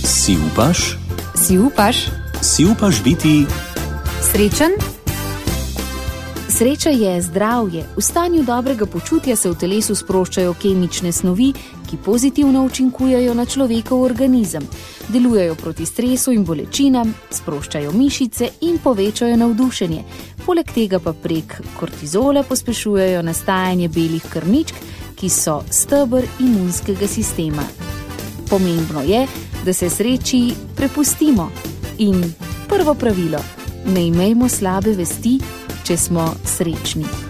Si upaš? Si upaš? Si upaš biti Srečen? Sreča je zdravje. V stanju dobrega počutja se v telesu sproščajo kemične snovi, ki pozitivno učinkujejo na človekov organizem. Delujejo proti stresu in bolečinam, sproščajo mišice in povečajo navdušenje. Poleg tega pa prek kortizola pospešujejo nastajanje belih krvničk, ki so steber imunskega sistema. Pomembno je, da se sreči prepustimo. In prvo pravilo: ne imejmo slabe vesti, če smo srečni.